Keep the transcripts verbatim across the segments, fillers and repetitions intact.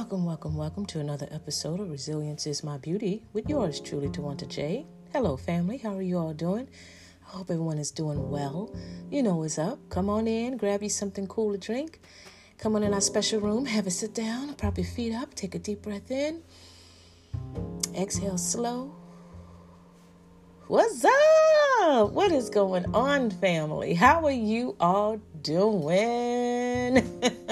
Welcome, welcome, welcome to another episode of Resilience is My Beauty with yours truly, Tawanta J. Hello, family. How are you all doing? I hope everyone is doing well. You know what's up. Come on in, grab you something cool to drink. Come on in our special room, have a sit down, prop your feet up, take a deep breath in. Exhale slow. What's up? What is going on, family? How are you all doing?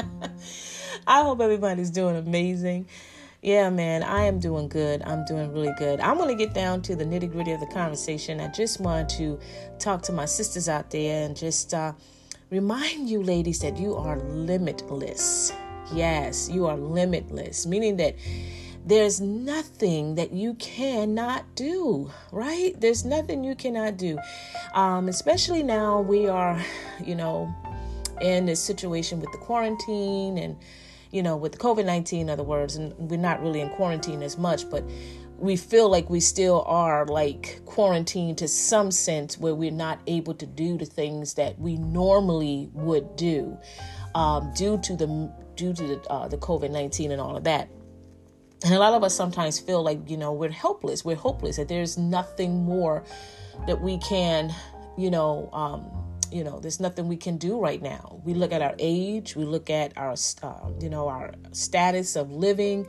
I hope everybody's doing amazing. Yeah, man, I am doing good. I'm doing really good. I'm going to get down to the nitty gritty of the conversation. I just want to talk to my sisters out there and just uh, remind you ladies that you are limitless. Yes, you are limitless, meaning that there's nothing that you cannot do, right? There's nothing you cannot do. Um, especially now we are, you know, in this situation with the quarantine and you know, with covid nineteen, in other words, and we're not really in quarantine as much, but we feel like we still are like quarantined to some sense where we're not able to do the things that we normally would do um, due to the due to the, uh, the covid nineteen and all of that. And a lot of us sometimes feel like, you know, we're helpless. We're hopeless, that there's nothing more that we can, you know, um, You know, there's nothing we can do right now. We look at our age, we look at our, uh, you know, our status of living,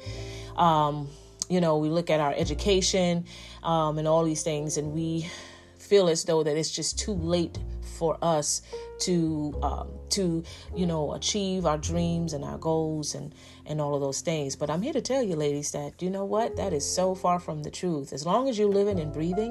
um, you know, we look at our education um, and all these things, and we feel as though that it's just too late for us to, um, to, you know, achieve our dreams and our goals and, and all of those things. But I'm here to tell you, ladies, that, you know what, that is so far from the truth. As long as you're living and breathing,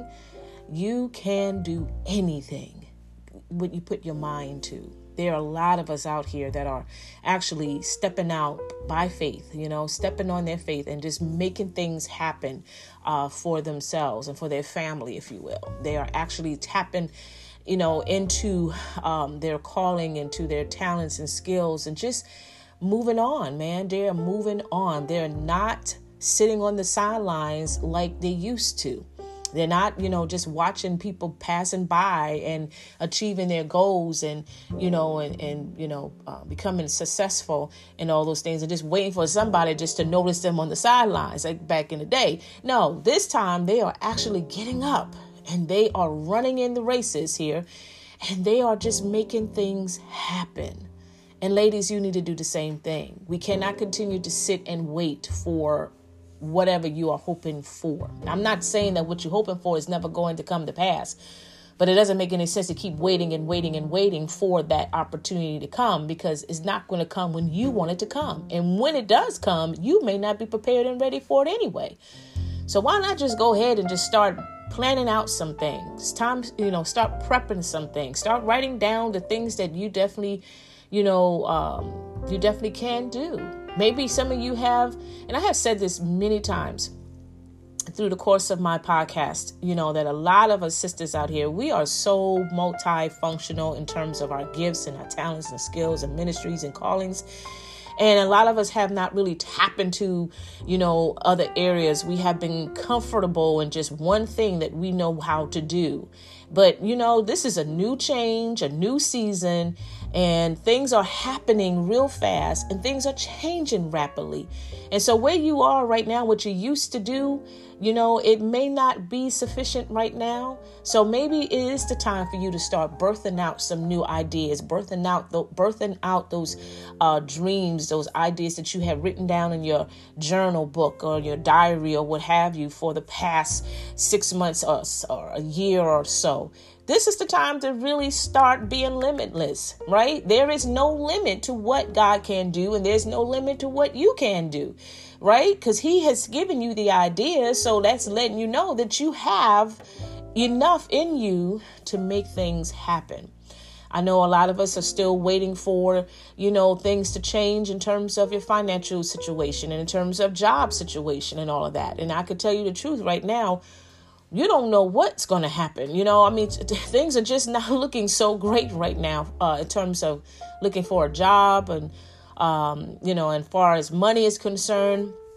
you can do anything what you put your mind to. There are a lot of us out here that are actually stepping out by faith, you know, stepping on their faith and just making things happen uh, for themselves and for their family, if you will. They are actually tapping, you know, into um, their calling, into their talents and skills and just moving on, man. They're moving on. They're not sitting on the sidelines like they used to. They're not, you know, just watching people passing by and achieving their goals and, you know, and, and you know, uh, becoming successful and all those things and just waiting for somebody just to notice them on the sidelines like back in the day. No, this time they are actually getting up and they are running in the races here and they are just making things happen. And ladies, you need to do the same thing. We cannot continue to sit and wait for whatever you are hoping for. I'm not saying that what you're hoping for is never going to come to pass, but it doesn't make any sense to keep waiting and waiting and waiting for that opportunity to come, because it's not going to come when you want it to come. And when it does come, you may not be prepared and ready for it anyway. So why not just go ahead and just start planning out some things? It's time, you know, start prepping some things. Start writing down the things that you definitely, you know, um, you definitely can do. Maybe some of you have, and I have said this many times through the course of my podcast, you know, that a lot of us sisters out here, we are so multifunctional in terms of our gifts and our talents and skills and ministries and callings. And a lot of us have not really tapped into, you know, other areas. We have been comfortable in just one thing that we know how to do. But, you know, this is a new change, a new season, and things are happening real fast and things are changing rapidly. And so where you are right now, what you used to do, you know, it may not be sufficient right now. So maybe it is the time for you to start birthing out some new ideas, birthing out, the, birthing out those uh, dreams, those ideas that you have written down in your journal book or your diary or what have you for the past six months or, or a year or so. This is the time to really start being limitless, right? There is no limit to what God can do, and there's no limit to what you can do, right? Because he has given you the idea. So that's letting you know that you have enough in you to make things happen. I know a lot of us are still waiting for, you know, things to change in terms of your financial situation and in terms of job situation and all of that. And I could tell you the truth right now. You don't know what's going to happen. You know, I mean, t- things are just not looking so great right now uh, in terms of looking for a job and, um, you know, and far as money is concerned.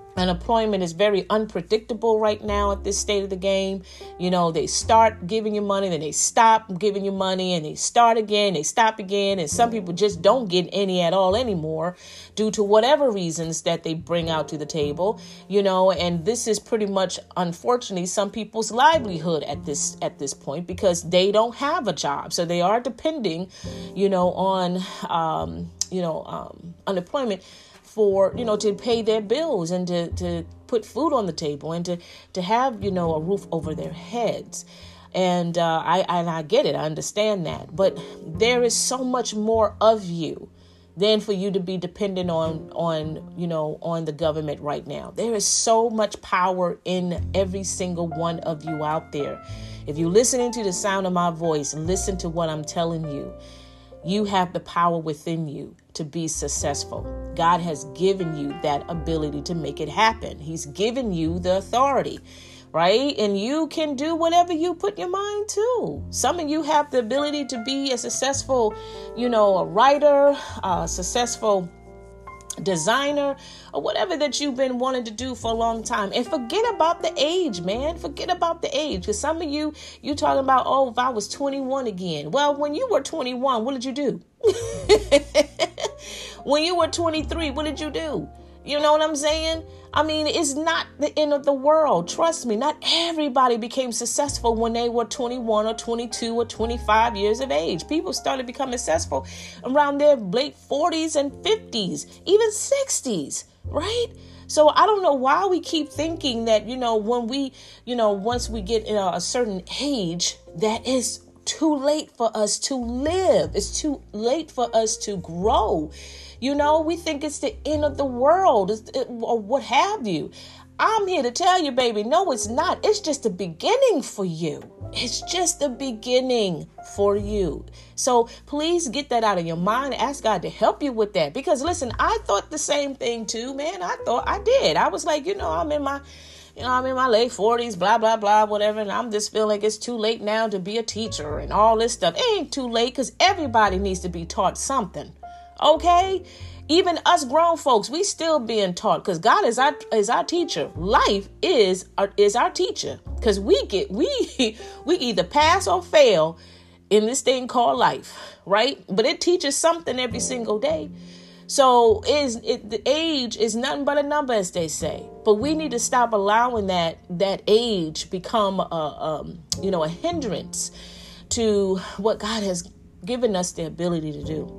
Unemployment is very unpredictable right now at this state of the game. You know, they start giving you money, then they stop giving you money, and they start again, they stop again. And some people just don't get any at all anymore due to whatever reasons that they bring out to the table, you know, and this is pretty much, unfortunately, some people's livelihood at this at this point because they don't have a job. So they are depending, you know, on, um, you know, um, unemployment for, you know, to pay their bills and to, to put food on the table and to, to have, you know, a roof over their heads. And uh, I and I get it. I understand that. But there is so much more of you than for you to be dependent on, on, you know, on the government right now. There is so much power in every single one of you out there. If you're listening to the sound of my voice, listen to what I'm telling you. You have the power within you to be successful. God has given you that ability to make it happen. He's given you the authority, right? And you can do whatever you put your mind to. Some of you have the ability to be a successful, you know, a writer, a successful designer, or whatever that you've been wanting to do for a long time. And forget about the age, man. Forget about the age. Because some of you, you talking about, oh, if I was twenty-one again. Well, when you were twenty-one, what did you do? When you were twenty-three, what did you do? You know what I'm saying? I mean, it's not the end of the world. Trust me, not everybody became successful when they were twenty-one or twenty-two or twenty-five years of age. People started becoming successful around their late forties and fifties, even sixties, right? So I don't know why we keep thinking that, you know, when we, you know, once we get in a, a certain age, that it's too late for us to live. It's too late for us to grow. You know, we think it's the end of the world or what have you. I'm here to tell you, baby, no, it's not. It's just the beginning for you. It's just the beginning for you. So please get that out of your mind. Ask God to help you with that. Because listen, I thought the same thing too, man. I thought I did. I was like, you know, I'm in my, you know, I'm in my late forties, blah, blah, blah, whatever. And I'm just feeling like it's too late now to be a teacher and all this stuff. It ain't too late because everybody needs to be taught something. Okay? Even us grown folks, we still being taught because God is our is our teacher. Life is our, is our teacher because we get we we either pass or fail in this thing called life, right? But it teaches something every single day. So is it the age is nothing but a number, as they say. But we need to stop allowing that that age become a um, you know a hindrance to what God has given us the ability to do.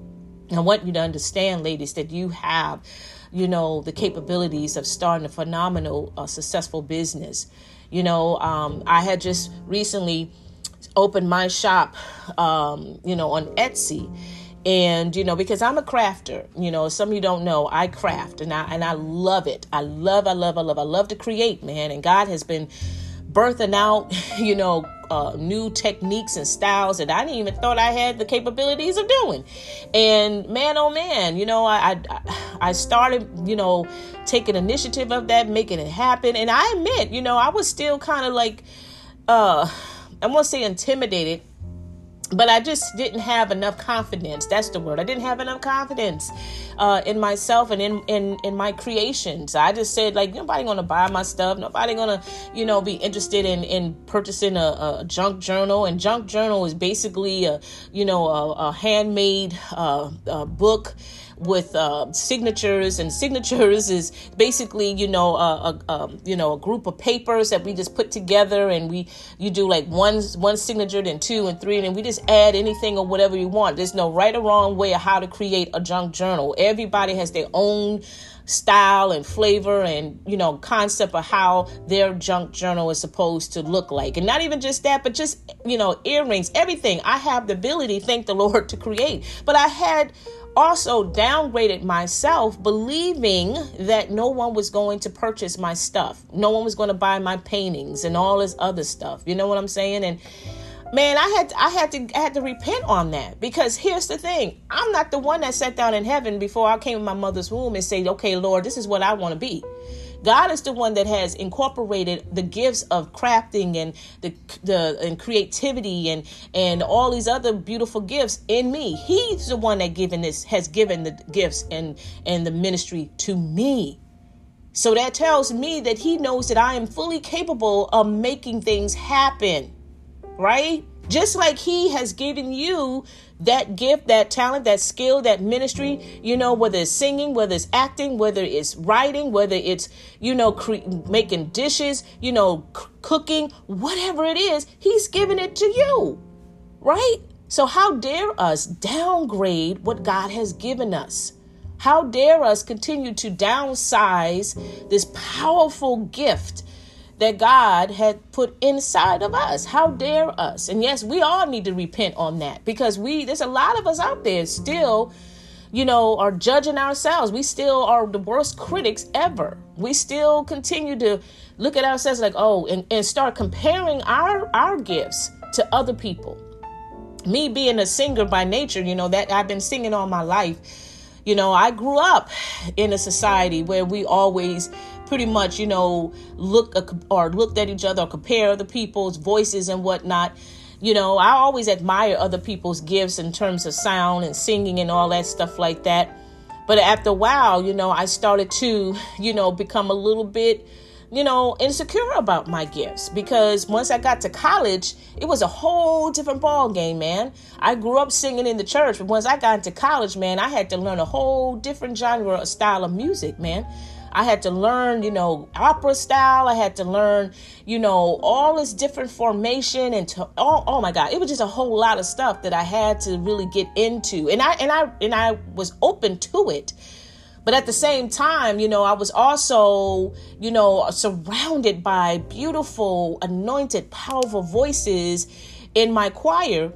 I want you to understand, ladies, that you have, you know, the capabilities of starting a phenomenal, uh, successful business. You know, um, I had just recently opened my shop, um, you know, on Etsy. And, you know, because I'm a crafter, you know, some of you don't know, I craft and I and I love it. I love, I love, I love, I love to create, man. And God has been birthing out, you know, uh, new techniques and styles that I didn't even thought I had the capabilities of doing. And man, oh man, you know, I, I, I started, you know, taking initiative of that, making it happen. And I admit, you know, I was still kind of like, uh, I won't say intimidated, but I just didn't have enough confidence. That's the word. I didn't have enough confidence uh, in myself and in, in, in my creations. I just said, like, nobody going to buy my stuff. Nobody going to, you know, be interested in, in purchasing a, a junk journal. And junk journal is basically, a, you know, a, a handmade uh, a book with uh, signatures, and signatures is basically, you know, a, a, a you know a group of papers that we just put together, and we you do like one one signature, then two and three, and then we just add anything or whatever you want. There's no right or wrong way of how to create a junk journal. Everybody has their own style and flavor and, you know, concept of how their junk journal is supposed to look like. And not even just that, but just, you know, earrings, everything. I have the ability, thank the Lord, to create. But I had also downgraded myself, believing that no one was going to purchase my stuff. No one was going to buy my paintings and all this other stuff. You know what I'm saying? And man, I had to, I had to I had to repent on that, because here's the thing. I'm not the one that sat down in heaven before I came in my mother's womb and said, okay, Lord, this is what I want to be. God is the one that has incorporated the gifts of crafting and the the and creativity and and all these other beautiful gifts in me. He's the one that given this has given the gifts and and the ministry to me. So that tells me that he knows that I am fully capable of making things happen, right? Just like he has given you that gift, that talent, that skill, that ministry, you know, whether it's singing, whether it's acting, whether it's writing, whether it's, you know, cre- making dishes, you know, c- cooking, whatever it is, he's given it to you, right? So how dare us downgrade what God has given us? How dare us continue to downsize this powerful gift that God had put inside of us? How dare us? And yes, we all need to repent on that, because we, there's a lot of us out there still, you know, are judging ourselves. We still are the worst critics ever. We still continue to look at ourselves like, oh, and, and start comparing our, our gifts to other people. Me being a singer by nature, you know, that I've been singing all my life. You know, I grew up in a society where we always pretty much, you know, look or looked at each other or compare other people's voices and whatnot. You know, I always admire other people's gifts in terms of sound and singing and all that stuff like that. But after a while, you know, I started to, you know, become a little bit, you know, insecure about my gifts, because once I got to college, it was a whole different ball game, man. I grew up singing in the church, but once I got into college, man, I had to learn a whole different genre or style of music, man. I had to learn, you know, opera style. I had to learn, you know, all this different formation and to, oh, oh my God, it was just a whole lot of stuff that I had to really get into. And I, and I, and I was open to it. But at the same time, you know, I was also, you know, surrounded by beautiful, anointed, powerful voices in my choir.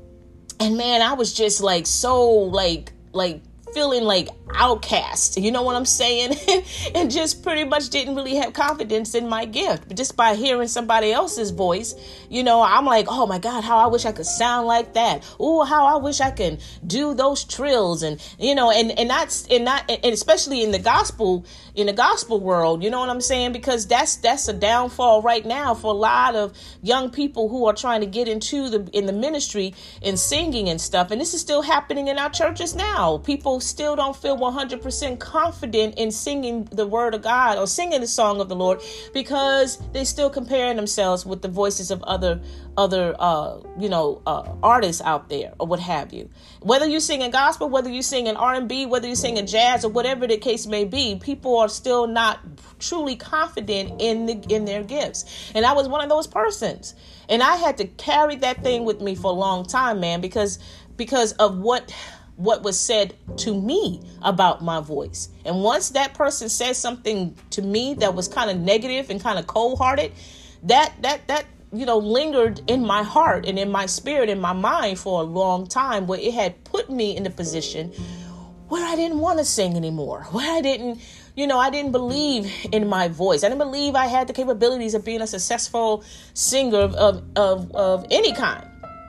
And man, I was just like, so like, like, feeling like outcast, you know what I'm saying? And just pretty much didn't really have confidence in my gift. But just by hearing somebody else's voice, you know, I'm like, oh my God, how I wish I could sound like that. Oh, how I wish I can do those trills. And, you know, and, and that's, and not, and especially in the gospel, in the gospel world, you know what I'm saying? Because that's, that's a downfall right now for a lot of young people who are trying to get into the, in the ministry and singing and stuff. And this is still happening in our churches now. People still don't feel one hundred percent confident in singing the word of God or singing the song of the Lord, because they still comparing themselves with the voices of other other uh you know uh artists out there or what have you. Whether you sing in gospel, whether you sing in R and B, whether you sing in jazz, or whatever the case may be, people are still not truly confident in the in their gifts. And I was one of those persons, and I had to carry that thing with me for a long time, man, because because of what what was said to me about my voice. And once that person said something to me that was kind of negative and kind of cold-hearted, that that that you know lingered in my heart and in my spirit, in my mind for a long time, where it had put me in a position where I didn't want to sing anymore, where I didn't, you know, I didn't believe in my voice. I didn't believe I had the capabilities of being a successful singer of of of, of any kind.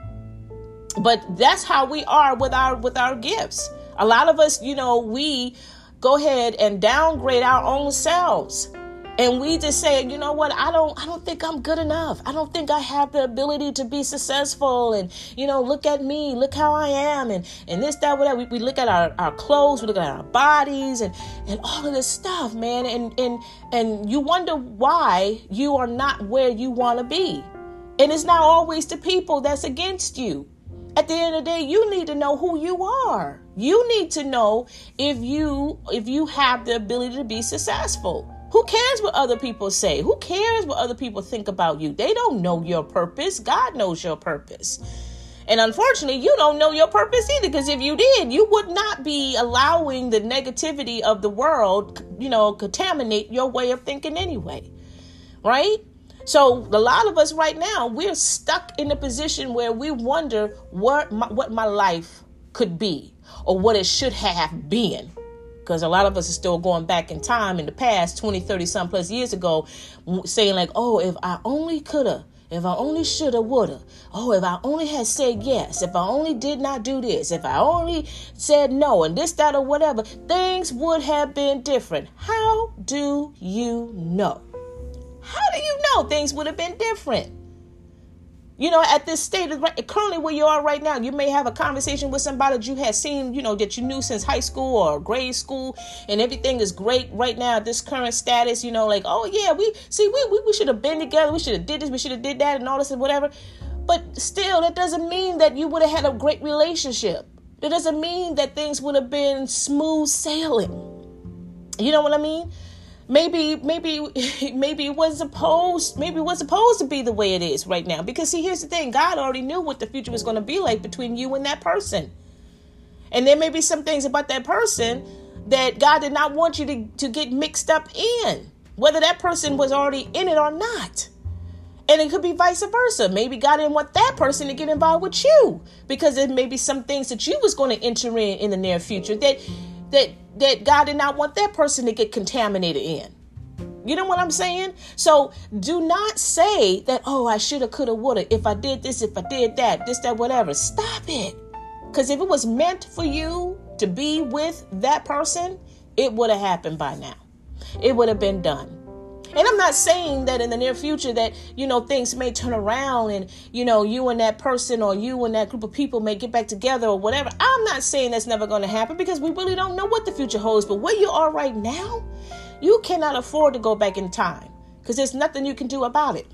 But that's how we are with our with our gifts. A lot of us, you know, we go ahead and downgrade our own selves. And we just say, you know what, I don't I don't think I'm good enough. I don't think I have the ability to be successful. And, you know, look at me. Look how I am. And, and this, that, whatever. We, we look at our, our clothes. We look at our bodies and, and all of this stuff, man. And, and, and you wonder why you are not where you want to be. And it's not always the people that's against you. At the end of the day, you need to know who you are. You need to know if you if you have the ability to be successful. Who cares what other people say? Who cares what other people think about you? They don't know your purpose. God knows your purpose. And unfortunately, you don't know your purpose either, because if you did, you would not be allowing the negativity of the world, you know, contaminate your way of thinking anyway. Right? So a lot of us right now, we're stuck in a position where we wonder what my, what my life could be or what it should have been. Because a lot of us are still going back in time in the past, twenty, thirty some plus years ago, saying like, oh, if I only coulda, if I only shoulda, woulda. Oh, if I only had said yes, if I only did not do this, if I only said no, and this, that, or whatever, things would have been different. How do you know? How do you know things would have been different? You know, at this state, currently where you are right now, you may have a conversation with somebody that you had seen, you know, that you knew since high school or grade school, and everything is great right now at this current status, you know, like, oh yeah, we see, we we, we should have been together. We should have did this. We should have did that and all this and whatever. But still, that doesn't mean that you would have had a great relationship. That doesn't mean that things would have been smooth sailing. You know what I mean? Maybe, maybe, maybe it was supposed, maybe it was supposed to be the way it is right now. Because see, here's the thing. God already knew what the future was going to be like between you and that person. And there may be some things about that person that God did not want you to, to get mixed up in, whether that person was already in it or not. And it could be vice versa. Maybe God didn't want that person to get involved with you because there may be some things that you was going to enter in in the near future that that that God did not want that person to get contaminated in. You know what I'm saying? So do not say that, oh, I shoulda, coulda, woulda. If I did this, if I did that, this, that, whatever. Stop it. Because if it was meant for you to be with that person, it would have happened by now. It would have been done. And I'm not saying that in the near future that, you know, things may turn around and, you know, you and that person or you and that group of people may get back together or whatever. I'm not saying that's never going to happen because we really don't know what the future holds. But where you are right now, you cannot afford to go back in time because there's nothing you can do about it.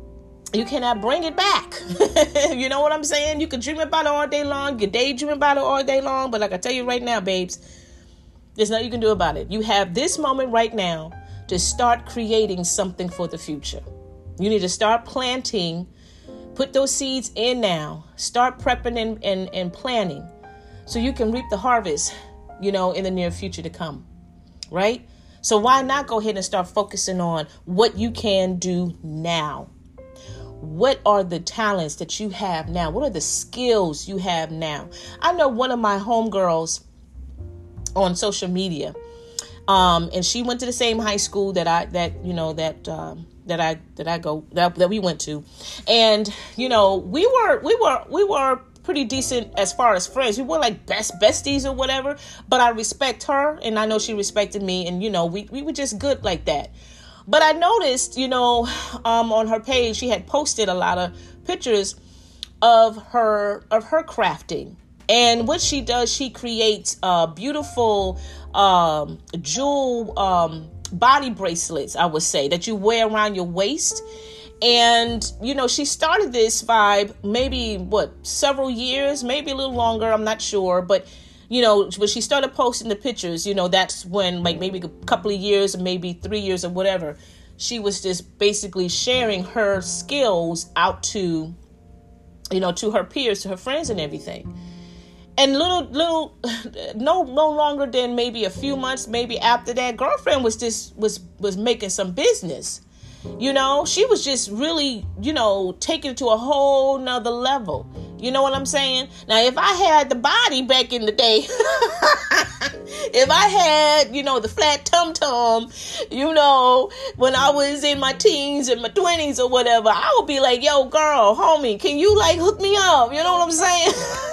You cannot bring it back. You know what I'm saying? You can dream about it all day long. You can daydream about it all day long. But like I tell you right now, babes, there's nothing you can do about it. You have this moment right now to start creating something for the future. You need to start planting, put those seeds in now, start prepping and, and, and planning so you can reap the harvest, you know, in the near future to come, right? So why not go ahead and start focusing on what you can do now? What are the talents that you have now? What are the skills you have now? I know one of my homegirls on social media, Um, and she went to the same high school that I, that, you know, that, um, that I, that I go, that, that we went to. And, you know, we were, we were, we were pretty decent as far as friends. We were like best besties or whatever, but I respect her and I know she respected me. And, you know, we, we were just good like that. But I noticed, you know, um, on her page, she had posted a lot of pictures of her, of her crafting. And what she does, she creates uh, beautiful um, jewel um, body bracelets, I would say, that you wear around your waist. And, you know, she started this vibe maybe, what, several years, maybe a little longer. I'm not sure. But, you know, when she started posting the pictures, you know, that's when like maybe a couple of years or maybe three years or whatever, she was just basically sharing her skills out to, you know, to her peers, to her friends and everything. And little, little, no, no longer than maybe a few months, maybe after that, girlfriend was just, was, was making some business. You know, she was just really, you know, taking it to a whole nother level. You know what I'm saying? Now, if I had the body back in the day, if I had, you know, the flat tum-tum, you know, when I was in my teens and my twenties or whatever, I would be like, yo, girl, homie, can you like hook me up? You know what I'm saying?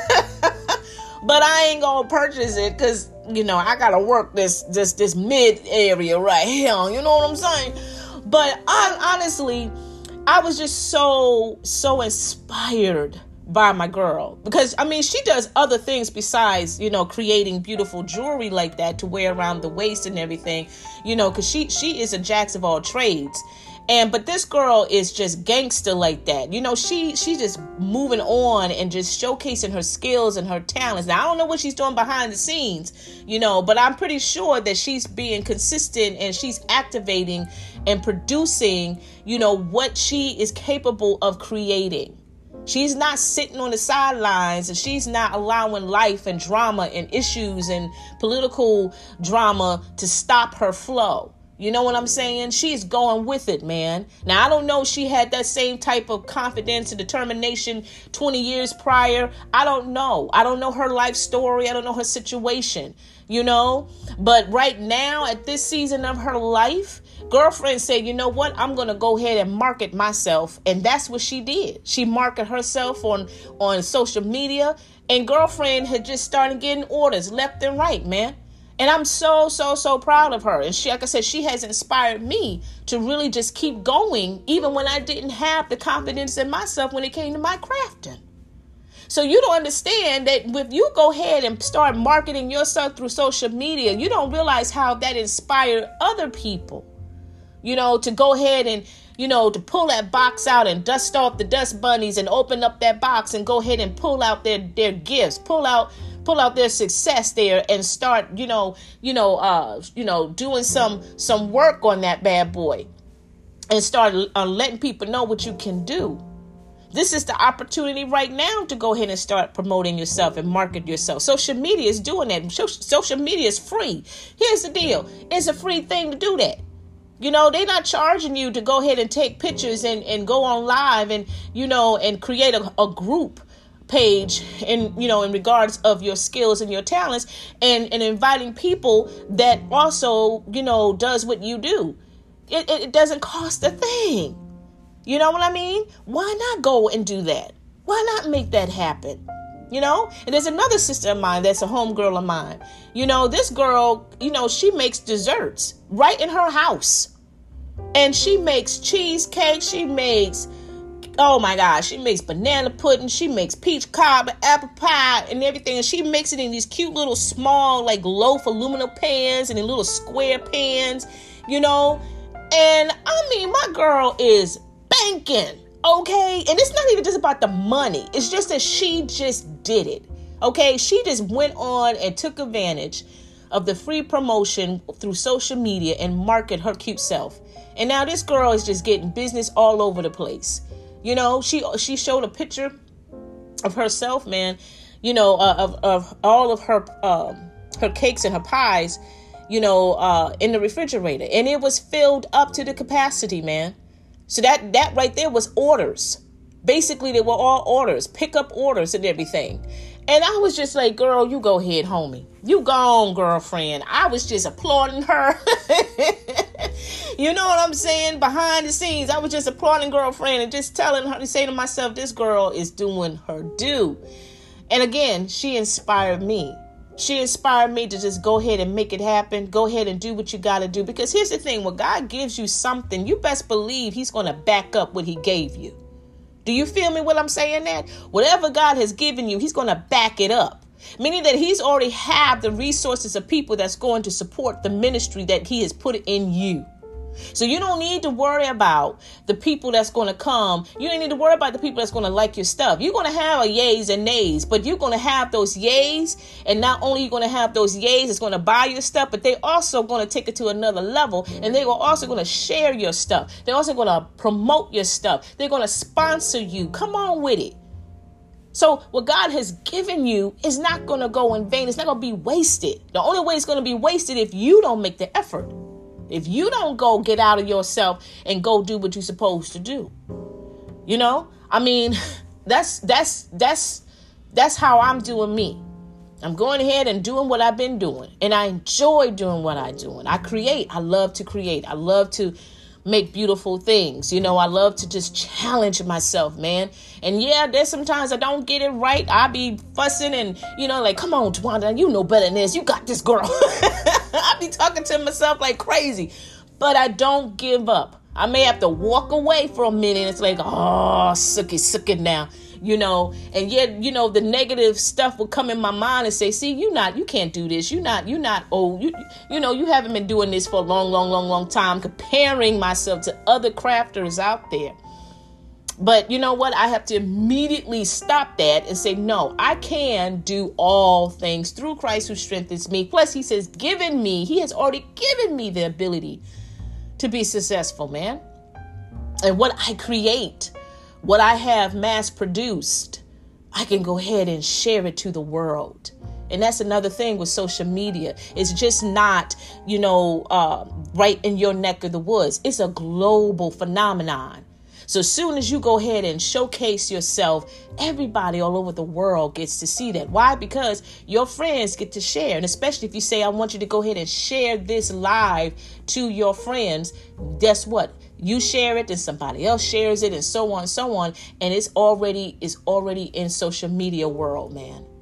But I ain't gonna purchase it because, you know, I gotta work this this this mid area right here. You know what I'm saying? But I, honestly, I was just so, so inspired by my girl. Because, I mean, she does other things besides, you know, creating beautiful jewelry like that to wear around the waist and everything. You know, because she, she is a jack of all trades. And but this girl is just gangster like that. You know, she she just moving on and just showcasing her skills and her talents. Now, I don't know what she's doing behind the scenes, you know, but I'm pretty sure that she's being consistent and she's activating and producing, you know, what she is capable of creating. She's not sitting on the sidelines and she's not allowing life and drama and issues and political drama to stop her flow. You know what I'm saying? She's going with it, man. Now, I don't know if she had that same type of confidence and determination twenty years prior. I don't know. I don't know her life story. I don't know her situation, you know. But right now, at this season of her life, girlfriend said, you know what? I'm going to go ahead and market myself. And that's what she did. She marketed herself on, on social media. And girlfriend had just started getting orders left and right, man. And I'm so, so, so proud of her. And she, like I said, she has inspired me to really just keep going, even when I didn't have the confidence in myself when it came to my crafting. So you don't understand that if you go ahead and start marketing yourself through social media, you don't realize how that inspired other people, you know, to go ahead and, you know, to pull that box out and dust off the dust bunnies and open up that box and go ahead and pull out their, their gifts, pull out pull out their success there and start, you know, you know, uh, you know, doing some some work on that bad boy and start uh, letting people know what you can do. This is the opportunity right now to go ahead and start promoting yourself and market yourself. Social media is doing that. Social media is free. Here's the deal. It's a free thing to do that. You know, they're not charging you to go ahead and take pictures and, and go on live and, you know, and create a, a group page in, you know, in regards of your skills and your talents and, and inviting people that also, you know, does what you do. It, it, it doesn't cost a thing. You know what I mean? Why not go and do that? Why not make that happen? You know, and there's another sister of mine that's a homegirl of mine. You know, this girl, you know, she makes desserts right in her house. And she makes cheesecake. She makes, oh my gosh, she makes banana pudding. She makes peach cobbler, apple pie and everything. And she makes it in these cute little small, like loaf aluminum pans and in little square pans, you know. And I mean, my girl is banking. Okay. And it's not even just about the money. It's just that she just did it. Okay. She just went on and took advantage of the free promotion through social media and market her cute self. And now this girl is just getting business all over the place. You know, she she showed a picture of herself, man, you know, uh, of, of all of her um, her cakes and her pies, you know, uh, in the refrigerator. And it was filled up to the capacity, man. So that that right there was orders. Basically, they were all orders, pickup orders and everything. And I was just like, girl, you go ahead, homie. You go on, girlfriend. I was just applauding her. You know what I'm saying? Behind the scenes, I was just applauding girlfriend and just telling her to say to myself, this girl is doing her due. And again, she inspired me. She inspired me to just go ahead and make it happen. Go ahead and do what you got to do. Because here's the thing. When God gives you something, you best believe he's going to back up what he gave you. Do you feel me when I'm saying that? Whatever God has given you, he's going to back it up. Meaning that he's already have the resources of people that's going to support the ministry that he has put in you. So you don't need to worry about the people that's going to come. You don't need to worry about the people that's going to like your stuff. You're going to have a yays and nays, but you're going to have those yays. And not only are you going to have those yays that's going to buy your stuff, but they're also going to take it to another level. And they're also going to share your stuff. They're also going to promote your stuff. They're going to sponsor you. Come on with it. So what God has given you is not going to go in vain. It's not going to be wasted. The only way it's going to be wasted if you don't make the effort. If you don't go get out of yourself and go do what you're supposed to do. You know, I mean, that's that's that's that's how I'm doing me. I'm going ahead and doing what I've been doing. And I enjoy doing what I'm doing. I create. I love to create. I love to make beautiful things. You know, I love to just challenge myself, man. And yeah, there's sometimes I don't get it right. I be fussing and, you know, like, come on, Twanda, you know better than this. You got this, girl. I be talking to myself like crazy, but I don't give up. I may have to walk away for a minute. It's like, oh, suck it, suck it now. You know, and yet, you know, the negative stuff will come in my mind and say, see, you not, you can't do this. You not, you not old. You, you know, you haven't been doing this for a long, long, long, long time, comparing myself to other crafters out there. But you know what? I have to immediately stop that and say, no, I can do all things through Christ who strengthens me. Plus, he says, given me, he has already given me the ability to be successful, man. And what I create, what I have mass produced, I can go ahead and share it to the world. And that's another thing with social media. It's just not, you know, uh, right in your neck of the woods. It's a global phenomenon. So as soon as you go ahead and showcase yourself, everybody all over the world gets to see that. Why? Because your friends get to share. And especially if you say, I want you to go ahead and share this live to your friends. Guess what? You share it and somebody else shares it and so on and so on. And it's already, it's already in social media world, man.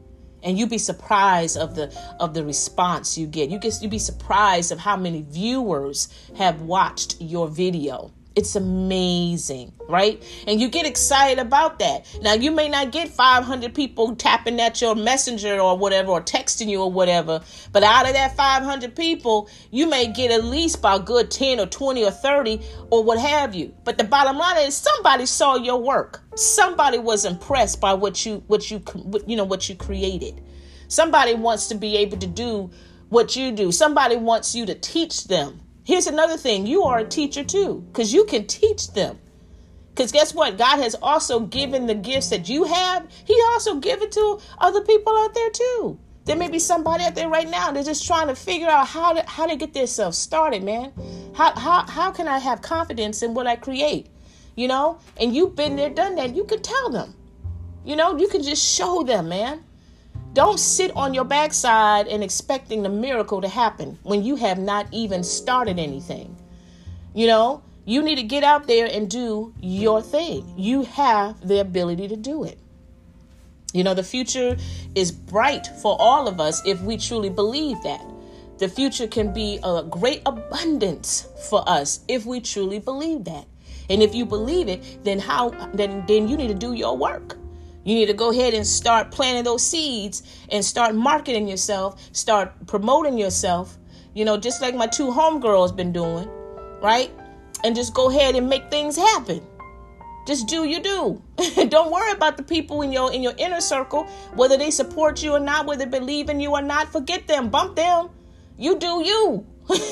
And you'd be surprised of the of the response you get. You get you'd be surprised of how many viewers have watched your video. It's amazing, right? And you get excited about that. Now, you may not get five hundred people tapping at your messenger or whatever, or texting you or whatever. But out of that five hundred people, you may get at least by a good ten or twenty or thirty or what have you. But the bottom line is somebody saw your work. Somebody was impressed by what you, what you, you know, what you created. Somebody wants to be able to do what you do. Somebody wants you to teach them. Here's another thing. You are a teacher too, because you can teach them. Because guess what? God has also given the gifts that you have. He also given to other people out there too. There may be somebody out there right now that's just trying to figure out how to how to get themselves started, man. How how how can I have confidence in what I create? You know, and you've been there, done that. You can tell them. You know, you can just show them, man. Don't sit on your backside and expecting the miracle to happen when you have not even started anything. You know, you need to get out there and do your thing. You have the ability to do it. You know, the future is bright for all of us if we truly believe that. The future can be a great abundance for us if we truly believe that. And if you believe it, then how then then you need to do your work. You need to go ahead and start planting those seeds and start marketing yourself, start promoting yourself, you know, just like my two homegirls been doing, right? And just go ahead and make things happen. Just do you do. Don't worry about the people in your in your inner circle, whether they support you or not, whether they believe in you or not. Forget them. Bump them. You do you.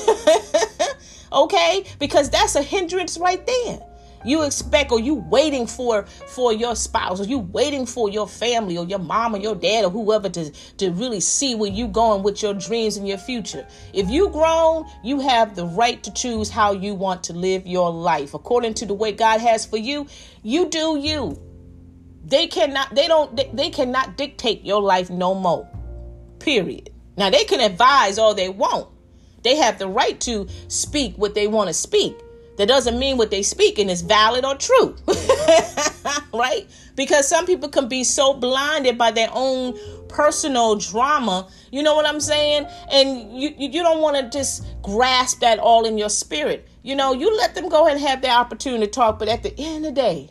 Okay? Because that's a hindrance right there. You expect, or you waiting for for your spouse, or you waiting for your family or your mom or your dad or whoever to, to really see where you going with your dreams and your future. If you grown, you have the right to choose how you want to live your life according to the way God has for you. You do you. They cannot, they don't, they, they cannot dictate your life no more. Period. Now they can advise all they want. They have the right to speak what they want to speak. That doesn't mean what they speaking is valid or true, right? Because some people can be so blinded by their own personal drama. You know what I'm saying? And you, you don't want to just grasp that all in your spirit. You know, you let them go ahead and have their opportunity to talk. But at the end of the day,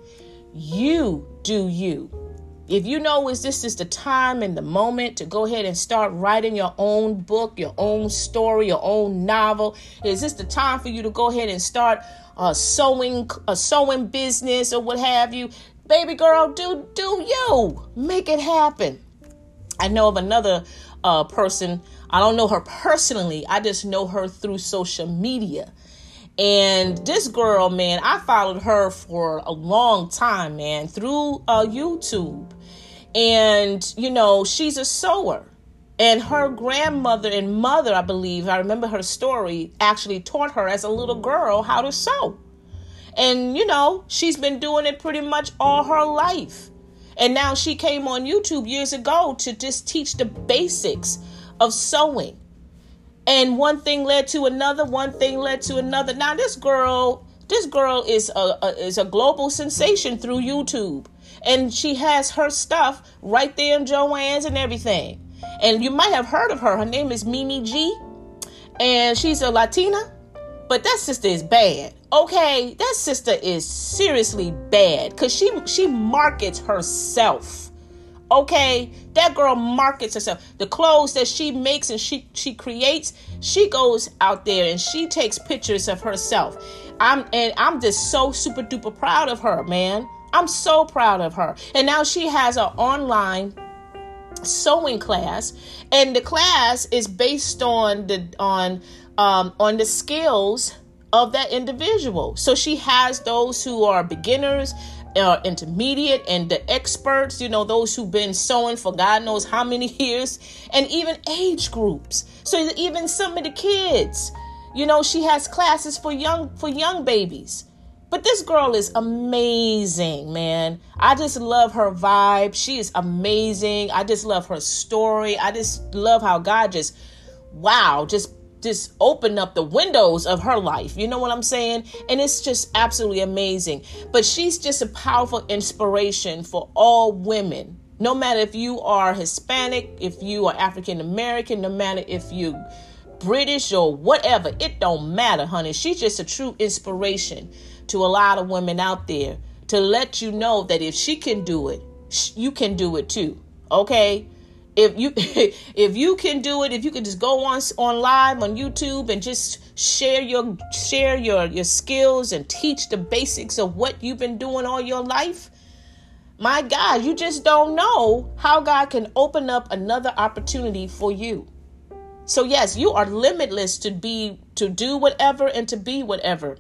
you do you. If you know is this is the time and the moment to go ahead and start writing your own book, your own story, your own novel, is this the time for you to go ahead and start a sewing, a sewing business or what have you? Baby girl, do do you make it happen? I know of another uh, person. I don't know her personally. I just know her through social media. And this girl, man, I followed her for a long time, man, through uh, YouTube. And, you know, she's a sewer. And her grandmother and mother, I believe, I remember her story, actually taught her as a little girl how to sew. And, you know, she's been doing it pretty much all her life. And now she came on YouTube years ago to just teach the basics of sewing. And one thing led to another, one thing led to another. Now this girl, this girl is a, a is a global sensation through YouTube. And she has her stuff right there in Joann's and everything. And you might have heard of her. Her name is Mimi G. And she's a Latina. But that sister is bad. Okay, that sister is seriously bad. Because she, she markets herself. Okay, that girl markets herself. The clothes that she makes and she, she creates, she goes out there and she takes pictures of herself. I'm and I'm just so super duper proud of her, man. I'm so proud of her. And now she has an online sewing class, and the class is based on the on um, on the skills of that individual. So she has those who are beginners, uh, intermediate, and the experts, you know, those who've been sewing for God knows how many years, and even age groups. So even some of the kids, you know, she has classes for young for young babies. But this girl is amazing, man. I just love her vibe. She is amazing. I just love her story. I just love how God just, wow, just just opened up the windows of her life. You know what I'm saying? And it's just absolutely amazing. But she's just a powerful inspiration for all women, No matter if you are Hispanic, if you are African American, no matter if you British or whatever, it don't matter, honey. She's just a true inspiration to a lot of women out there, to let you know that if she can do it, you can do it too. Okay? If you if you can do it, if you can just go on on live on YouTube and just share your share your your skills and teach the basics of what you've been doing all your life, my God, you just don't know how God can open up another opportunity for you. So yes, you are limitless to be, to do whatever and to be whatever.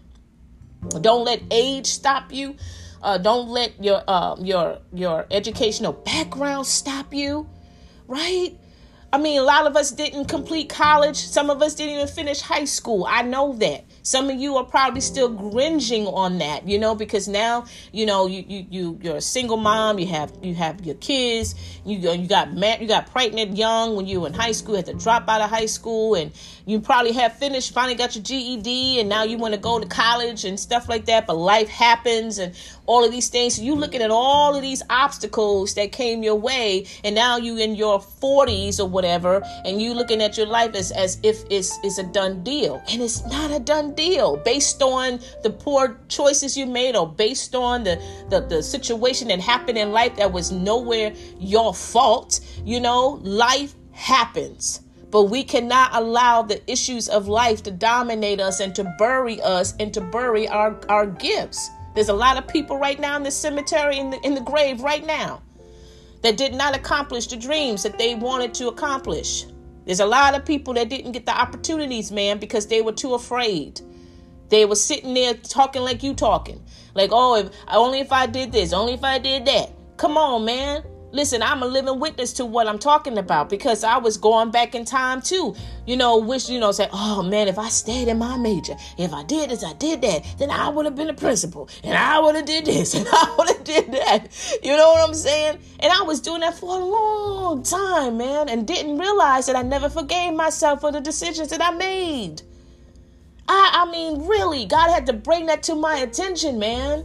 Don't let age stop you. Uh, don't let your uh, your your educational background stop you. Right? I mean, a lot of us didn't complete college. Some of us didn't even finish high school. I know that. Some of you are probably still cringing on that, you know, because now, you know, you you you you're a single mom. You have you have your kids. You you got married. You got pregnant young when you were in high school. Had to drop out of high school, and you probably have finished. Finally got your G E D, and now you want to go to college and stuff like that. But life happens, and all of these things. So you looking at all of these obstacles that came your way, and now you in your forties or whatever, and you looking at your life as as if it's it's a done deal, and it's not a done deal based on the poor choices you made, or based on the, the, the situation that happened in life that was nowhere your fault. You know, life happens, but we cannot allow the issues of life to dominate us and to bury us and to bury our, our gifts. There's a lot of people right now in the cemetery, in the, in the grave right now, that did not accomplish the dreams that they wanted to accomplish. There's a lot of people that didn't get the opportunities, man, because they were too afraid. They were sitting there talking like you talking. Like, oh, if, only if I did this, only if I did that. Come on, man. Listen, I'm a living witness to what I'm talking about, because I was going back in time too. You know, wish, you know, say, oh man, if I stayed in my major, if I did this, I did that, then I would have been a principal, and I would have did this, and I would have did that. You know what I'm saying? And I was doing that for a long time, man, and didn't realize that I never forgave myself for the decisions that I made. I, I mean, really, God had to bring that to my attention, man.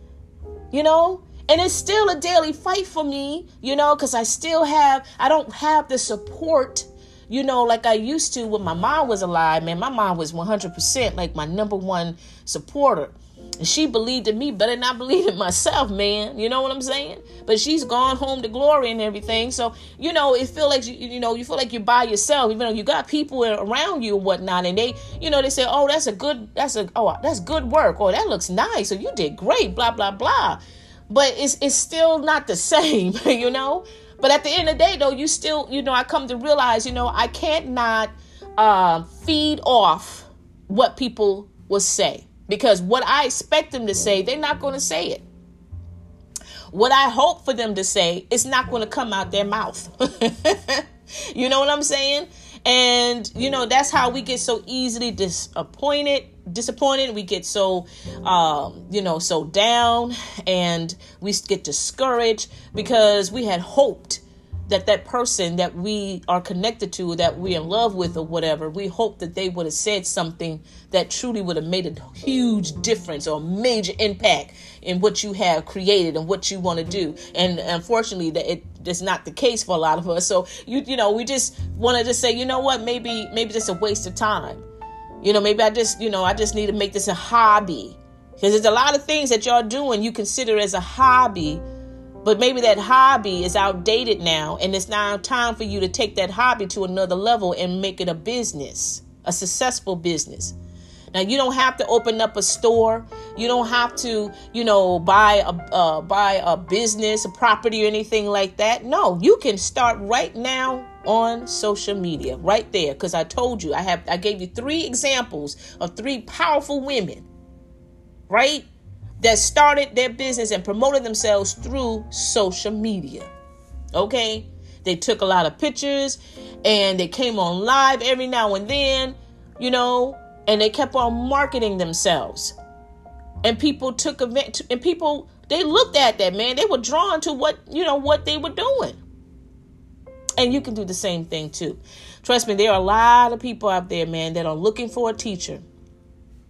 You know? And it's still a daily fight for me, you know, because I still have, I don't have the support, you know, like I used to when my mom was alive, man. My mom was one hundred percent like my number one supporter. And she believed in me better than I believed in myself, man. You know what I'm saying? But she's gone home to glory and everything. So, you know, it feel like, you, you know, you feel like you're by yourself, even though you got people around you and whatnot. And they, you know, they say, oh, that's a good, that's a, oh, that's good work. Oh, that looks nice. So you did great, blah, blah, blah. But it's it's still not the same, you know. But at the end of the day, though, you still, you know, I come to realize, you know, I can't not uh, feed off what people will say. Because what I expect them to say, they're not going to say it. What I hope for them to say, it's not going to come out their mouth. You know what I'm saying? And, you know, that's how we get so easily disappointed, disappointed. We get so, um, you know, so down, and we get discouraged because we had hoped that that person that we are connected to, that we're in love with or whatever, we hope that they would have said something that truly would have made a huge difference or major impact in what you have created and what you want to do. And unfortunately, that it is not the case for a lot of us. So, you you know, we just want to just say, you know what, maybe maybe it's a waste of time. You know, maybe I just, you know, I just need to make this a hobby. Because there's a lot of things that y'all doing you consider as a hobby, but maybe that hobby is outdated now, and it's now time for you to take that hobby to another level and make it a business, a successful business. Now, you don't have to open up a store. You don't have to, you know, buy a uh, buy a business, a property, or anything like that. No, you can start right now on social media, right there. Because I told you, I have, I gave you three examples of three powerful women, right, that started their business and promoted themselves through social media. Okay, they took a lot of pictures and they came on live every now and then, you know. And they kept on marketing themselves. And people took event and people, they looked at that, man. They were drawn to what, you know, what they were doing. And you can do the same thing too. Trust me, there are a lot of people out there, man, that are looking for a teacher.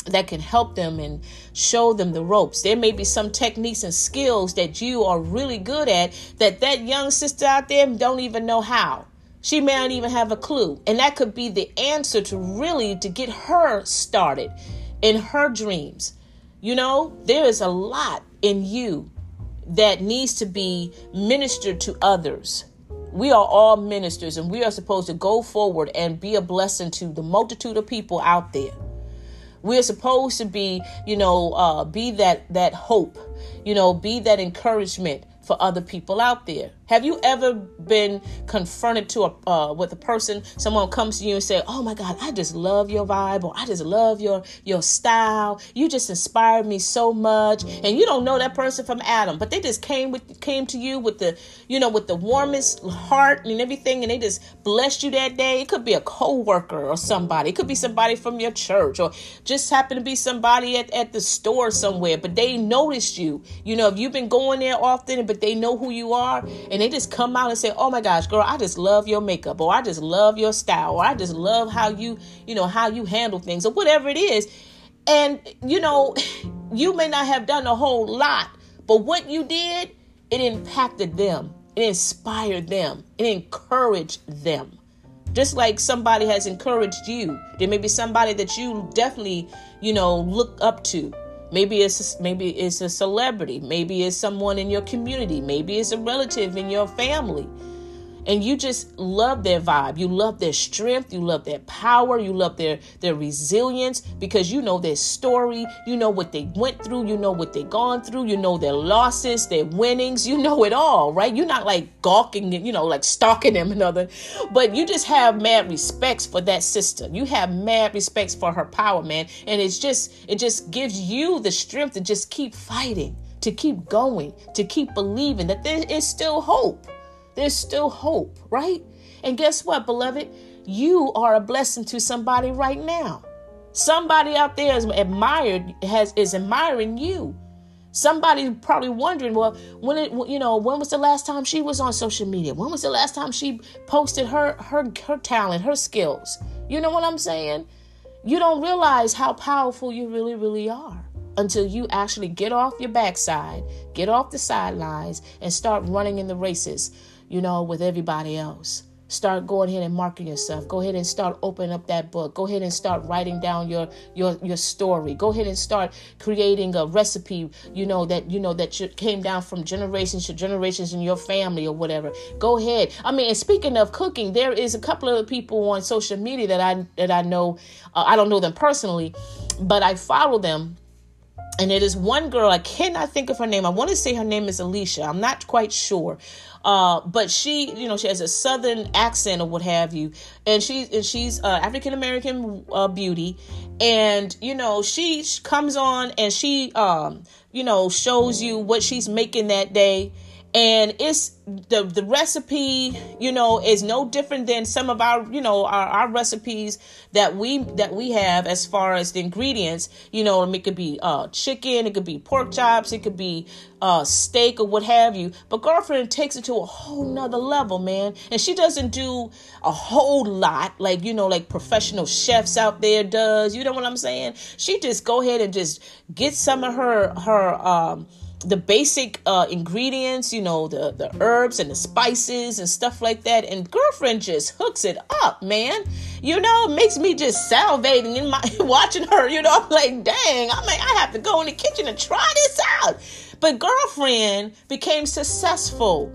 that can help them and show them the ropes. There may be some techniques and skills that you are really good at that that young sister out there don't even know how. She may not even have a clue. And that could be the answer to really to get her started in her dreams. You know, there is a lot in you that needs to be ministered to others. We are all ministers, and we are supposed to go forward and be a blessing to the multitude of people out there. We're supposed to be, you know, uh, be that that hope, you know, be that encouragement for other people out there. Have you ever been confronted to a uh, with a person, someone comes to you and say, oh my God, I just love your vibe, or I just love your your style. You just inspired me so much. And you don't know that person from Adam, but they just came with came to you with the, you know, with the warmest heart and everything. And they just blessed you that day. It could be a coworker or somebody. It could be somebody from your church, or just happen to be somebody at, at the store somewhere, but they noticed you. You know, if you've been going there often, but they know who you are, and they just come out and say, oh my gosh, girl, I just love your makeup, or I just love your style, or I just love how you, you know, how you handle things, or whatever it is. And, you know, you may not have done a whole lot, but what you did, it impacted them. It inspired them. It encouraged them. Just like somebody has encouraged you. There may be somebody that you definitely, you know, look up to. Maybe it's maybe it's a celebrity. Maybe it's someone in your community. Maybe it's a relative in your family. And you just love their vibe. You love their strength. You love their power. You love their, their resilience, because you know their story. You know what they went through. You know what they've gone through. You know their losses, their winnings. You know it all, right? You're not like gawking, you know, like stalking them and other, but you just have mad respects for that sister. You have mad respects for her power, man. And it's just, it just gives you the strength to just keep fighting, to keep going, to keep believing that there is still hope. There's still hope, right? And guess what, beloved? You are a blessing to somebody right now. Somebody out there is admired, has is admiring you. Somebody probably wondering, well, when it, you know, when was the last time she was on social media? When was the last time she posted her her her talent, her skills? You know what I'm saying? You don't realize how powerful you really, really are until you actually get off your backside, get off the sidelines, and start running in the races, you know, with everybody else. Start going ahead and marketing yourself. Go ahead and start opening up that book. Go ahead and start writing down your your your story. Go ahead and start creating a recipe, you know, that, you know, that came down from generations to generations in your family or whatever. Go ahead. I mean, and speaking of cooking, there is a couple of people on social media that I that I know. Uh, I don't know them personally, but I follow them. And it is one girl, I cannot think of her name. I want to say her name is Alicia. I'm not quite sure. Uh, but she, you know, she has a southern accent or what have you. And, she, and she's uh, African-American uh, beauty. And, you know, she comes on and she, um, you know, shows you what she's making that day. And it's the the recipe, you know, is no different than some of our, you know, our, our recipes that we that we have as far as the ingredients. You know, it could be uh, chicken, it could be pork chops, it could be uh, steak or what have you. But girlfriend takes it to a whole nother level, man. And she doesn't do a whole lot like, you know, like professional chefs out there does. You know what I'm saying? She just go ahead and just get some of her her um the basic uh, ingredients, you know, the, the herbs and the spices and stuff like that. And girlfriend just hooks it up, man. You know, it makes me just salivating in my watching her. You know, I'm like, dang, I mean, I have to go in the kitchen and try this out. But girlfriend became successful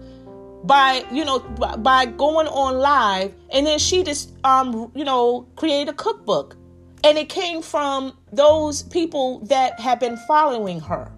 by, you know, by, by going on live. And then she just, um, you know, created a cookbook. And it came from those people that have been following her.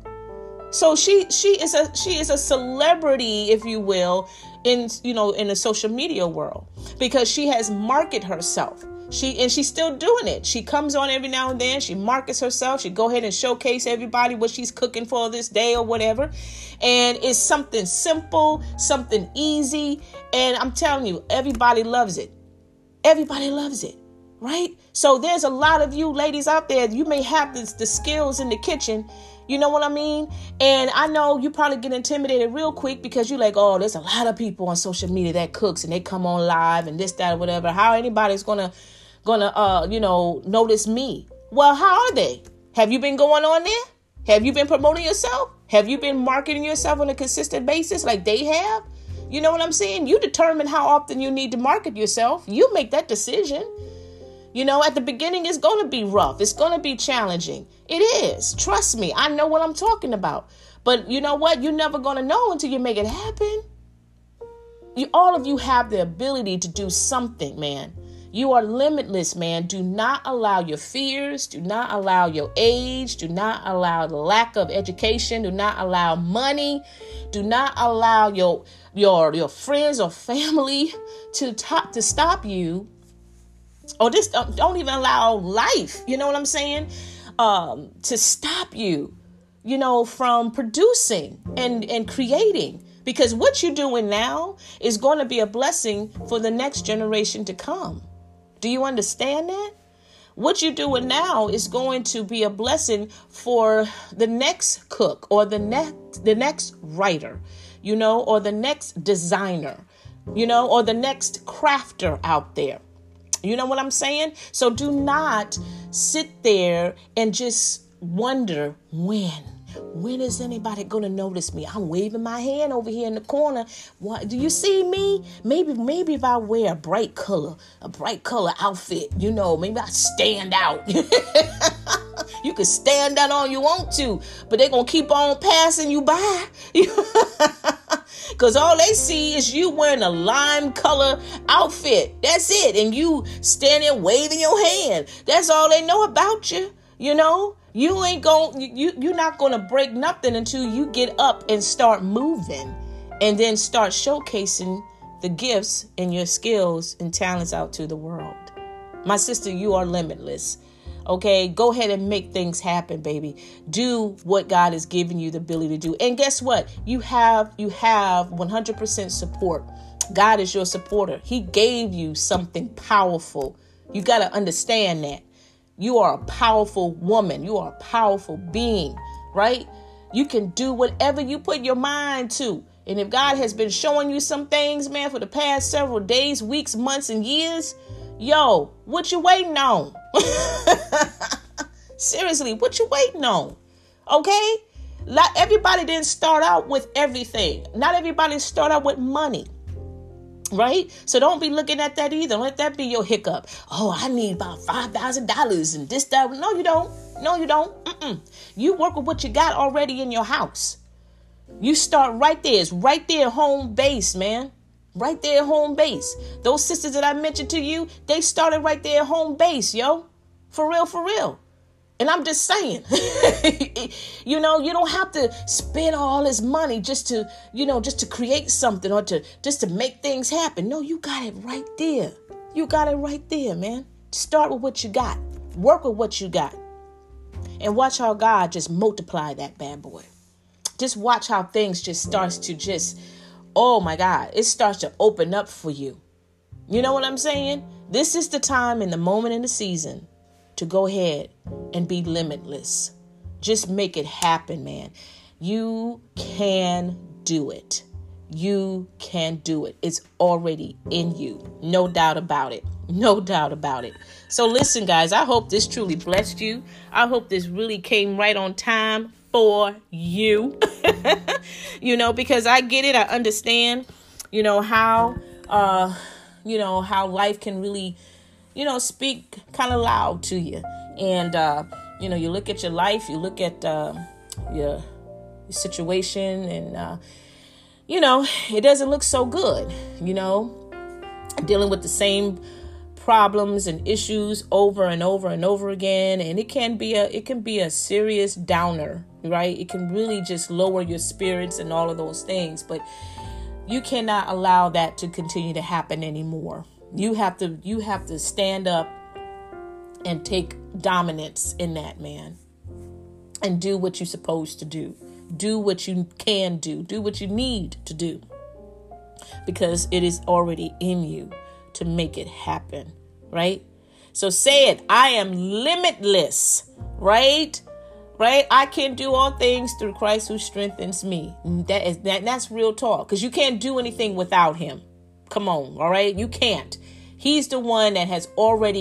So she she is a she is a celebrity, if you will, in you know in the social media world, because she has marketed herself. She and she's still doing it. She comes on every now and then. She markets herself. She go ahead and showcase everybody what she's cooking for this day or whatever. And it's something simple, something easy. And I'm telling you, everybody loves it. Everybody loves it. Right? So there's a lot of you ladies out there. You may have the, the skills in the kitchen. You know what I mean? And I know you probably get intimidated real quick because you're like, oh, there's a lot of people on social media that cooks and they come on live and this, that, or whatever. How anybody's going to, going to, uh, you know, notice me? Well, how are they? Have you been going on there? Have you been promoting yourself? Have you been marketing yourself on a consistent basis like they have? You know what I'm saying? You determine how often you need to market yourself. You make that decision. You know, at the beginning, it's going to be rough. It's going to be challenging. It is. Trust me. I know what I'm talking about. But you know what? You're never going to know until you make it happen. You, all of you have the ability to do something, man. You are limitless, man. Do not allow your fears. Do not allow your age. Do not allow the lack of education. Do not allow money. Do not allow your your your friends or family to top to stop you. Or just don't, don't even allow life. You know what I'm saying? Um, to stop you, you know, from producing and and creating. Because what you're doing now is going to be a blessing for the next generation to come. Do you understand that? What you're doing now is going to be a blessing for the next cook or the next the next writer, you know, or the next designer, you know, or the next crafter out there. You know what I'm saying? So do not sit there and just wonder when. When is anybody going to notice me? I'm waving my hand over here in the corner. What, do you see me? Maybe, maybe if I wear a bright color, a bright color outfit, you know, maybe I stand out. You can stand out all you want to, but they're going to keep on passing you by. Because all they see is you wearing a lime color outfit. That's it. And you standing waving your hand. That's all they know about you, you know. You ain't going, you, you're not going to break nothing until you get up and start moving and then start showcasing the gifts and your skills and talents out to the world. My sister, you are limitless. Okay, go ahead and make things happen, baby. Do what God has given you the ability to do. And guess what? You have, you have one hundred percent support. God is your supporter. He gave you something powerful. You got to understand that. You are a powerful woman. You are a powerful being, right? You can do whatever you put your mind to. And if God has been showing you some things, man, for the past several days, weeks, months, and years, yo, what you waiting on? Seriously, what you waiting on? Okay? Not everybody didn't start out with everything. Not everybody start out with money. Right? So don't be looking at that either. Don't let that be your hiccup. Oh, I need about five thousand dollars and this, that. No, you don't. No, you don't. Mm-mm. You work with what you got already in your house. You start right there. It's right there, home base, man. Right there, home base. Those sisters that I mentioned to you, they started right there, home base, yo. For real, for real. And I'm just saying, you know, you don't have to spend all this money just to, you know, just to create something or to just to make things happen. No, you got it right there. You got it right there, man. Start with what you got. Work with what you got. And watch how God just multiply that bad boy. Just watch how things just starts to just, oh my God, it starts to open up for you. You know what I'm saying? This is the time and the moment in the season to go ahead and be limitless. Just make it happen, man. You can do it. You can do it. It's already in you. No doubt about it. No doubt about it. So listen, guys, I hope this truly blessed you. I hope this really came right on time for you. You know, because I get it. I understand, you know, how, uh, you know, how life can really, you know, speak kind of loud to you. And, uh, you know, you look at your life, you look at uh, your, your situation and, uh, you know, it doesn't look so good, you know, dealing with the same problems and issues over and over and over again. And it can be a it can be a serious downer, right? It can really just lower your spirits and all of those things. But you cannot allow that to continue to happen anymore. You have to you have to stand up and take dominance in that, man. And do what you're supposed to do. Do what you can do. Do what you need to do. Because it is already in you to make it happen, right? So say it. I am limitless, right? Right? I can do all things through Christ who strengthens me. That is that. That's real talk. Because you can't do anything without him. Come on, all right? You can't. He's the one that has already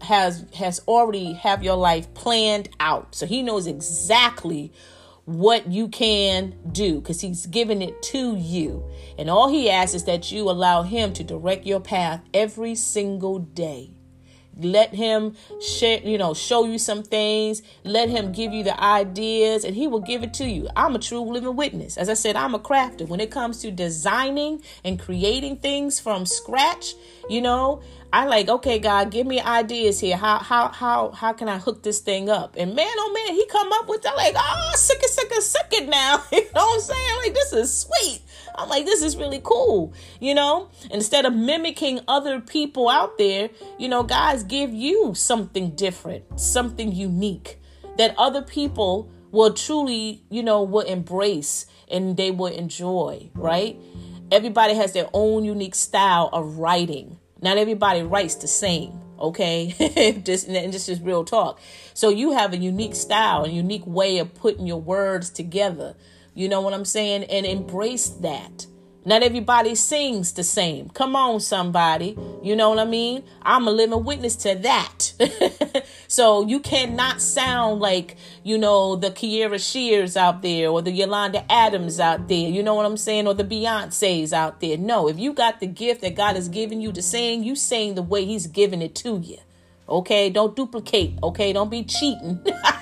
has has already have your life planned out. So he knows exactly what you can do because he's given it to you. And all he asks is that you allow him to direct your path every single day. Let him share, you know, show you some things. Let him give you the ideas and he will give it to you. I'm a true living witness. As I said, I'm a crafter. When it comes to designing and creating things from scratch, you know, I like, okay, God, give me ideas here. How, how, how, how can I hook this thing up? And man, oh man, he come up with that like, oh, sick it, sick it, sick it now. You know what I'm saying? Like, this is sweet. I'm like, this is really cool, you know, instead of mimicking other people out there, you know, guys, give you something different, something unique that other people will truly, you know, will embrace and they will enjoy, right? Everybody has their own unique style of writing. Not everybody writes the same. Okay, just and this is real talk. So you have a unique style, a unique way of putting your words together. You know what I'm saying? And embrace that. Not everybody sings the same. Come on, somebody. You know what I mean? I'm a living witness to that. So you cannot sound like, you know, the Kiera Shears out there or the Yolanda Adams out there. You know what I'm saying? Or the Beyoncés out there. No, if you got the gift that God has given you to sing, you sing the way he's given it to you. Okay? Don't duplicate. Okay? Don't be cheating.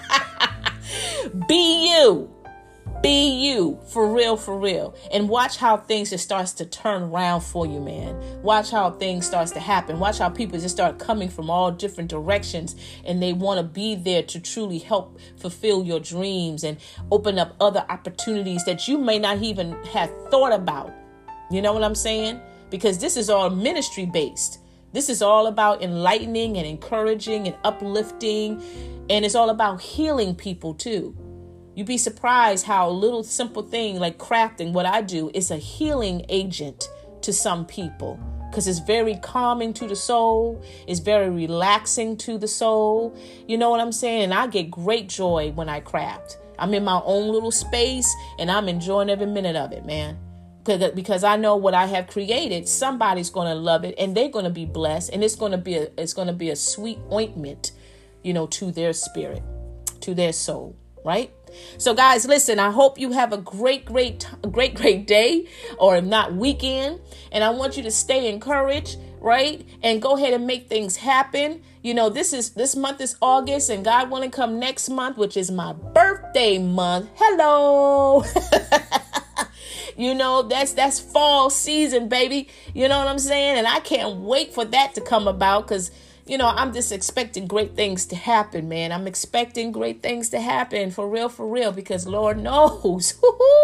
Be you. Be you, for real, for real. And watch how things just starts to turn around for you, man. Watch how things starts to happen. Watch how people just start coming from all different directions and they want to be there to truly help fulfill your dreams and open up other opportunities that you may not even have thought about. You know what I'm saying? Because this is all ministry based. This is all about enlightening and encouraging and uplifting. And it's all about healing people too. You'd be surprised how a little simple thing like crafting, what I do, is a healing agent to some people because it's very calming to the soul. It's very relaxing to the soul. You know what I'm saying? And I get great joy when I craft. I'm in my own little space and I'm enjoying every minute of it, man. Because I know what I have created, somebody's going to love it and they're going to be blessed. And it's going to be a, it's going to be a sweet ointment, you know, to their spirit, to their soul. Right? So guys, listen, I hope you have a great, great, great, great day or if not weekend. And I want you to stay encouraged, right? And go ahead and make things happen. You know, this is this month is August and God willing come next month, which is my birthday month. Hello. You know, that's that's fall season, baby. You know what I'm saying? And I can't wait for that to come about because you know, I'm just expecting great things to happen, man. I'm expecting great things to happen for real, for real, because Lord knows,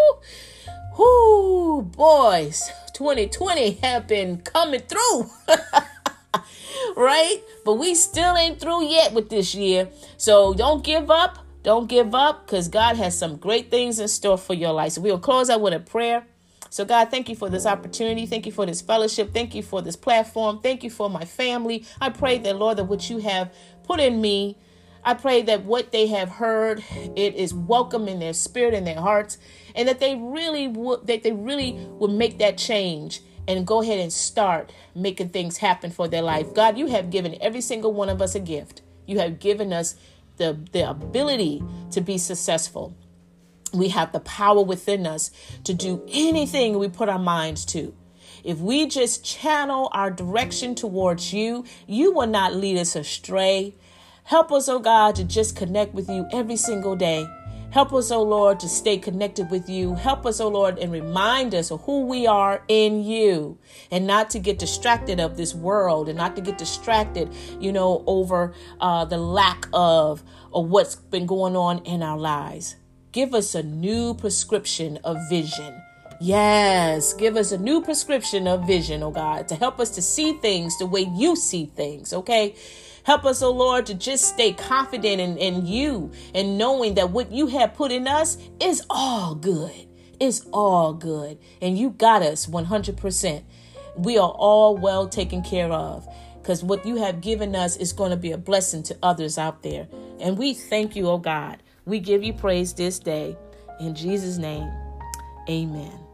whoo, boys, twenty twenty have been coming through, right? But we still ain't through yet with this year. So don't give up. Don't give up because God has some great things in store for your life. So we'll close out with a prayer. So God, thank you for this opportunity. Thank you for this fellowship. Thank you for this platform. Thank you for my family. I pray that, Lord, that what you have put in me, I pray that what they have heard, it is welcome in their spirit and their hearts, and that they really would, that they really would make that change and go ahead and start making things happen for their life. God, you have given every single one of us a gift. You have given us the, the ability to be successful. We have the power within us to do anything we put our minds to. If we just channel our direction towards you, you will not lead us astray. Help us, oh God, to just connect with you every single day. Help us, oh Lord, to stay connected with you. Help us, oh Lord, and remind us of who we are in you and not to get distracted of this world and not to get distracted, you know, over uh, the lack of, of what's been going on in our lives. Give us a new prescription of vision. Yes, give us a new prescription of vision, oh God, to help us to see things the way you see things, okay? Help us, oh Lord, to just stay confident in, in you and knowing that what you have put in us is all good. It's all good. And you got us one hundred percent. We are all well taken care of because what you have given us is going to be a blessing to others out there. And we thank you, oh God. We give you praise this day. In Jesus' name, amen.